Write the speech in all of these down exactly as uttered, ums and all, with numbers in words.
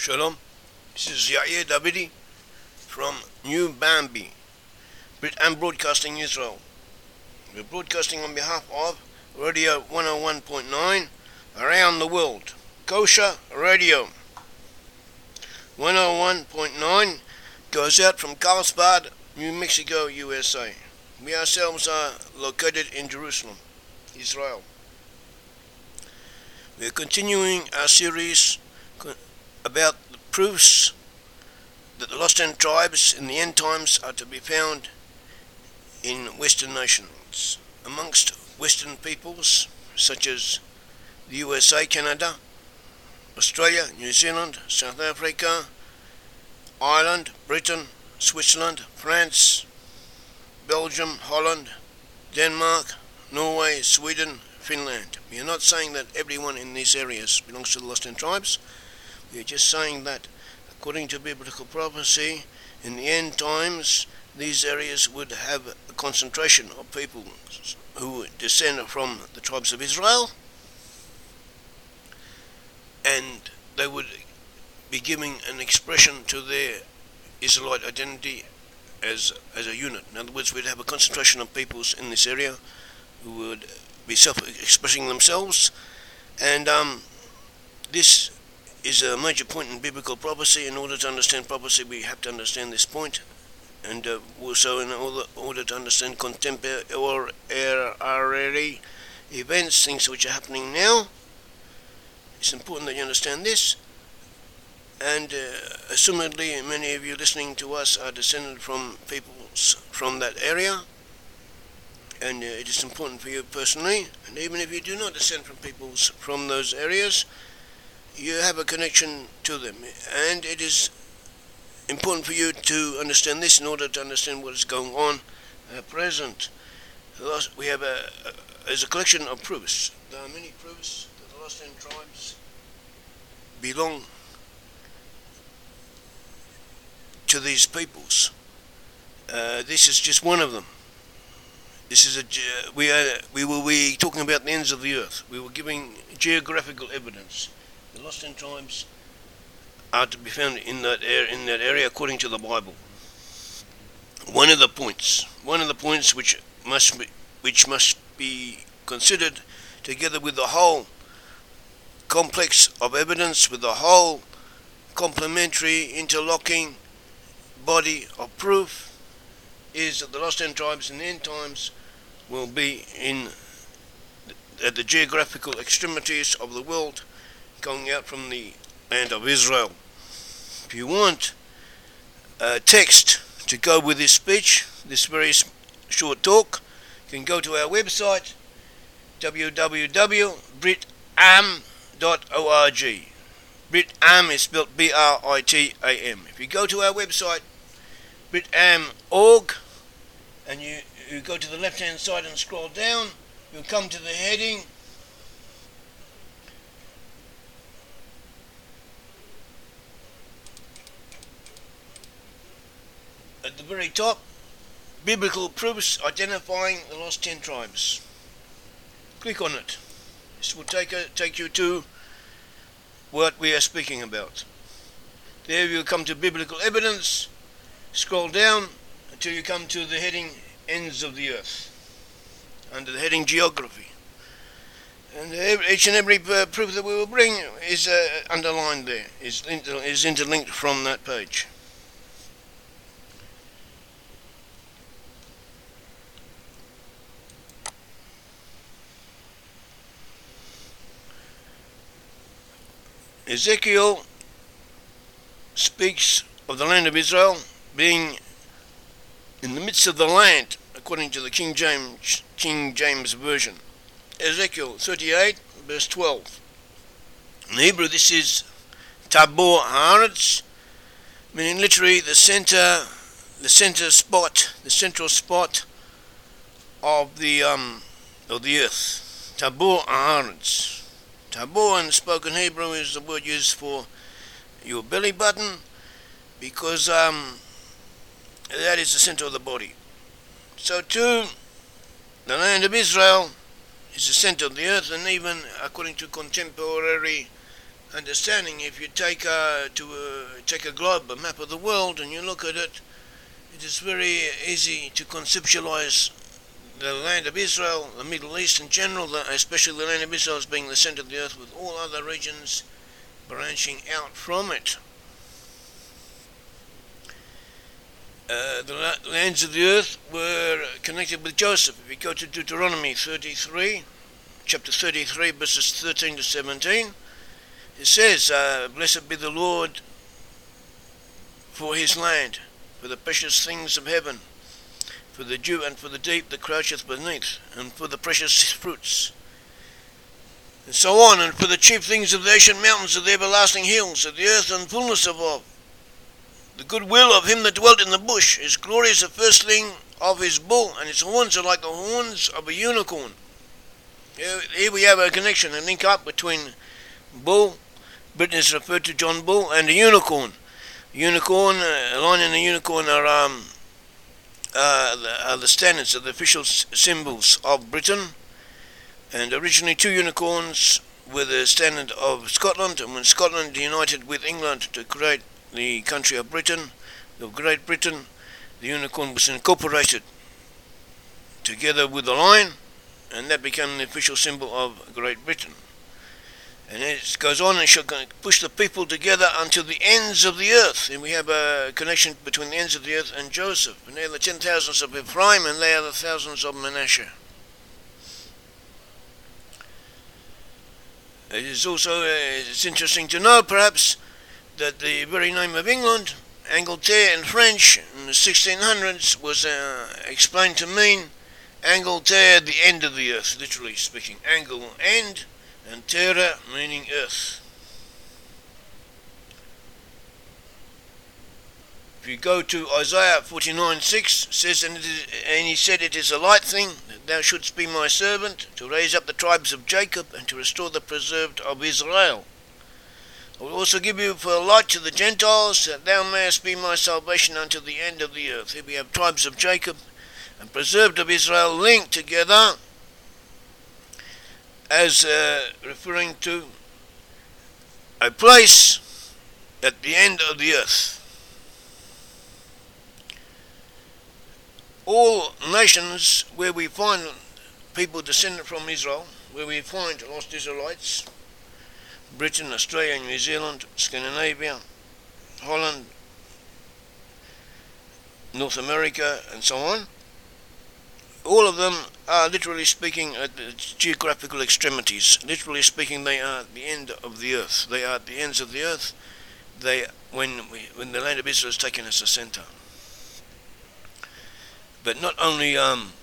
Shalom, this is Yair Davidi from New Bambi, Brit and Broadcasting Israel. We're broadcasting on behalf of Radio one oh one point nine around the world. Kosher Radio one oh one point nine goes out from Carlsbad, New Mexico, U S A. We ourselves are located in Jerusalem, Israel. We're continuing our series about the proofs that the lost ten tribes in the end times are to be found in Western nations, amongst Western peoples such as the U S A, Canada, Australia, New Zealand, South Africa, Ireland, Britain, Switzerland, France, Belgium, Holland, Denmark, Norway, Sweden, Finland. We are not saying that everyone in these areas belongs to the lost ten tribes. We are just saying that according to biblical prophecy, in the end times, these areas would have a concentration of people who descend from the tribes of Israel, and they would be giving an expression to their Israelite identity as as a unit. In other words, we'd have a concentration of peoples in this area who would be self-expressing themselves, and um, this is a major point in biblical prophecy. In order to understand prophecy, we have to understand this point, and uh, also in order, order to understand contemporary events, things which are happening now, it's important that you understand this. And uh, assumedly, many of you listening to us are descended from peoples from that area, and uh, it is important for you personally, and even if you do not descend from peoples from those areas, you have a connection to them, and it is important for you to understand this in order to understand what is going on at present. We have a, a, as a collection of proofs. There are many proofs that the lost ten tribes belong to these peoples. Uh, this is just one of them. This is a we are we will be talking about the ends of the earth. We were giving geographical evidence. The lost ten tribes are to be found in that area, in that area according to the Bible. One of the points, one of the points which must be, which must be considered together with the whole complex of evidence, with the whole complementary, interlocking body of proof, is that the lost ten tribes in the end times will be in at the geographical extremities of the world, going out from the land of Israel. If you want a text to go with this speech, this very short talk, you can go to our website, w w w dot brit am dot org. Britam is spelled B R I T A M. If you go to our website, britam dot org, and you, you go to the left hand side and scroll down, you'll come to the heading at the very top, Biblical Proofs Identifying the Lost Ten Tribes. Click on it. This will take, a, take you to what we are speaking about. There you'll come to Biblical Evidence, scroll down until you come to the heading Ends of the Earth, under the heading Geography. And each and every uh, proof that we will bring is uh, underlined there, is, inter- is interlinked from that page. Ezekiel speaks of the land of Israel being in the midst of the land, according to the King James King James Version. Ezekiel thirty-eight, verse twelve. In Hebrew, this is Tabor Haaretz, meaning literally the center, the center spot, the central spot of the um of the earth. Tabor Haaretz. Tabor in spoken Hebrew is the word used for your belly button, because um, that is the center of the body. So too, the land of Israel is the center of the earth, and even according to contemporary understanding. If you take a, to a, take a globe, a map of the world, and you look at it, it is very easy to conceptualize the land of Israel, the Middle East in general, especially the land of Israel as being the center of the earth, with all other regions branching out from it. Uh, the lands of the earth were connected with Joseph. If you go to Deuteronomy thirty-three, chapter thirty-three, verses thirteen to seventeen, it says, uh, "Blessed be the Lord for his land, for the precious things of heaven, for the dew and for the deep that croucheth beneath, and for the precious fruits," and so on, "and for the chief things of the ancient mountains, of the everlasting hills, of the earth and fullness thereof. The good will of him that dwelt in the bush, his glory is the firstling of his bull, and his horns are like the horns of a unicorn." Here, here we have a connection, a link up between bull, Britain is referred to John Bull, and a unicorn. A unicorn, a lion and a unicorn are, um, uh, the, are the standards, of the official s- symbols of Britain, and originally two unicorns were the standard of Scotland, and when Scotland united with England to create the country of Britain, of Great Britain, the unicorn was incorporated together with the lion, and that became the official symbol of Great Britain. And it goes on and shall push the people together unto the ends of the earth. And we have a connection between the ends of the earth and Joseph. And they are the ten thousands of Ephraim, and they are the thousands of Manasseh. It is also uh, it's interesting to know, perhaps, that the very name of England, Angleterre in French, in the sixteen hundreds, was uh, explained to mean Angleterre, the end of the earth, literally speaking. Angle, end, and terra, meaning earth. If you go to Isaiah forty-nine six, it says, and, it is, and he said, "It is a light thing that thou shouldst be my servant, to raise up the tribes of Jacob, and to restore the preserved of Israel. I will also give you for a light to the Gentiles, that thou mayest be my salvation unto the end of the earth." Here we have tribes of Jacob and preserved of Israel linked together as uh, referring to a place at the end of the earth. All nations where we find people descended from Israel, where we find lost Israelites, Britain, Australia, New Zealand, Scandinavia, Holland, North America, and so on, all of them are, literally speaking, at the geographical extremities. Literally speaking, they are at the end of the earth. They are at the ends of the earth. They, when we, when the land of Israel is taken as a center. But not only, um,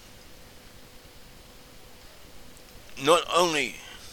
not only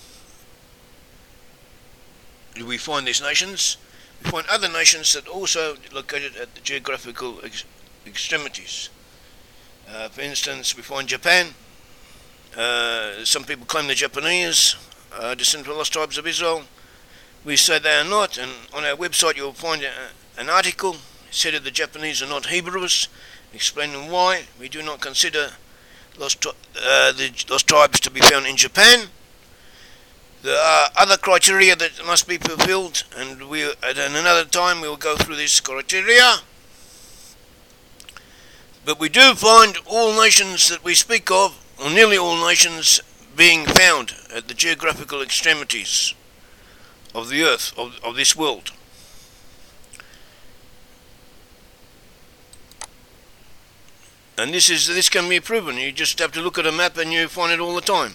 do we find these nations, we find other nations that also located at the geographical ex- extremities. Uh, for instance, we find Japan. Uh, some people claim the Japanese are descended from the lost tribes of Israel. We say they are not, and on our website you'll find a, an article. It said that the Japanese are not Hebrews, explaining why we do not consider lost, uh, the lost tribes to be found in Japan. There are other criteria that must be fulfilled, and we, at another time we will go through this criteria. But we do find all nations that we speak of, or nearly all nations, being found at the geographical extremities of the earth, of, of this world. And this is this can be proven. You just have to look at a map and you find it all the time.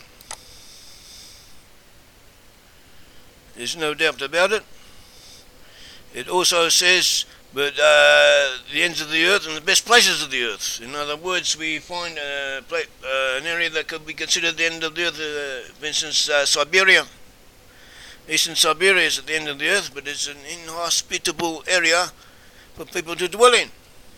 There's no doubt about it. It also says, but uh, the ends of the earth and the best places of the earth. In other words, we find uh, pla- uh, an area that could be considered the end of the earth. Uh, for instance, uh, Siberia. Eastern Siberia is at the end of the earth, but it's an inhospitable area for people to dwell in.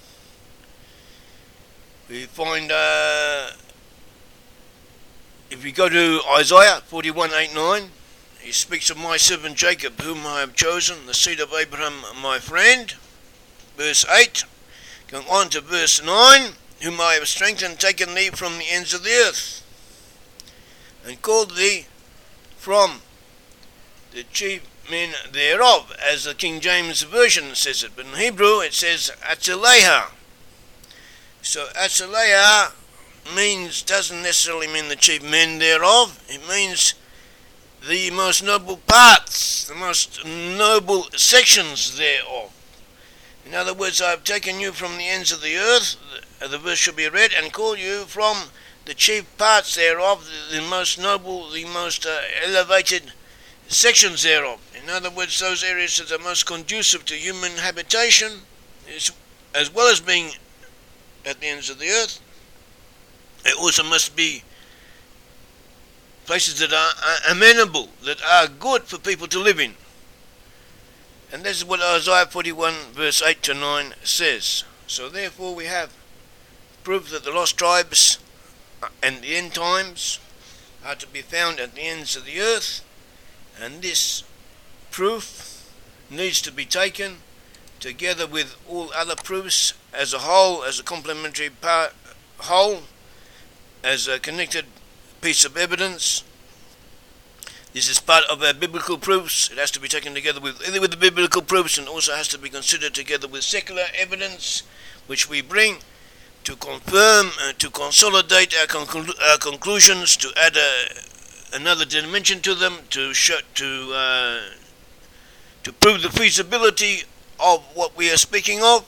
We find, uh, if you go to Isaiah forty-one eight nine, he speaks of my servant Jacob, whom I have chosen, the seed of Abraham, my friend. Verse eight, going on to verse nine, whom I have strengthened, taken thee from the ends of the earth, and called thee from the chief men thereof, as the King James Version says it, but in Hebrew it says Atzaleha. So Atzaleha means, doesn't necessarily mean the chief men thereof, it means the most noble parts, the most noble sections thereof. In other words, I have taken you from the ends of the earth, the, the verse should be read, and called you from the chief parts thereof, the, the most noble, the most uh, elevated sections thereof. In other words, those areas that are most conducive to human habitation, is, as well as being at the ends of the earth, it also must be places that are, are amenable, that are good for people to live in. And this is what Isaiah forty-one verse eight to nine says. So therefore we have proof that the lost tribes and the end times are to be found at the ends of the earth, and this proof needs to be taken together with all other proofs as a whole, as a complementary part, whole, as a connected piece of evidence. This is part of our biblical proofs. It has to be taken together with, with the biblical proofs, and also has to be considered together with secular evidence, which we bring to confirm, uh, to consolidate our, conclu- our conclusions, to add a, another dimension to them, to show, to uh, to prove the feasibility of what we are speaking of.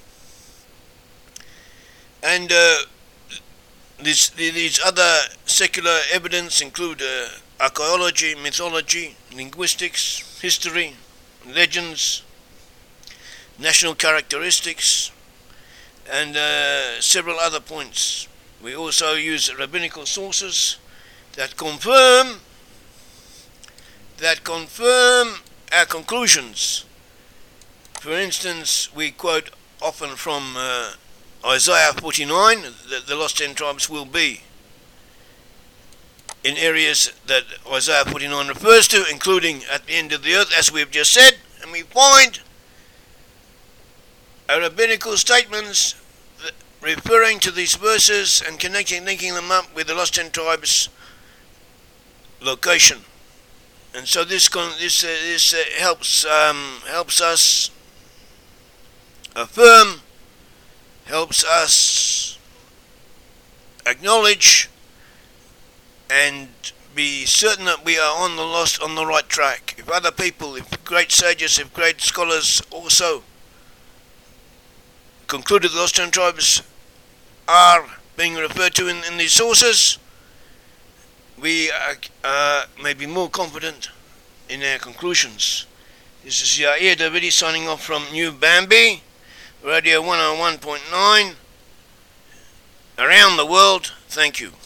And uh, this, these other secular evidence include uh, archaeology, mythology, linguistics, history, legends, national characteristics, and uh, several other points. We also use rabbinical sources that confirm that confirm our conclusions. For instance, we quote often from uh, Isaiah forty-nine that the lost ten tribes will be in areas that Isaiah forty-nine refers to, including at the end of the earth, as we've just said, and we find our rabbinical statements referring to these verses and connecting, linking them up with the lost ten tribes location. And so this con- this uh, this uh, helps um, helps us affirm, helps us acknowledge, and be certain that we are on the lost on the right track. If other people, if great sages, if great scholars also concluded the lost ten tribes are being referred to in, in these sources, we are, uh, may be more confident in our conclusions. This is Yair Davidi signing off from New Bambi, Radio one oh one point nine, around the world. Thank you.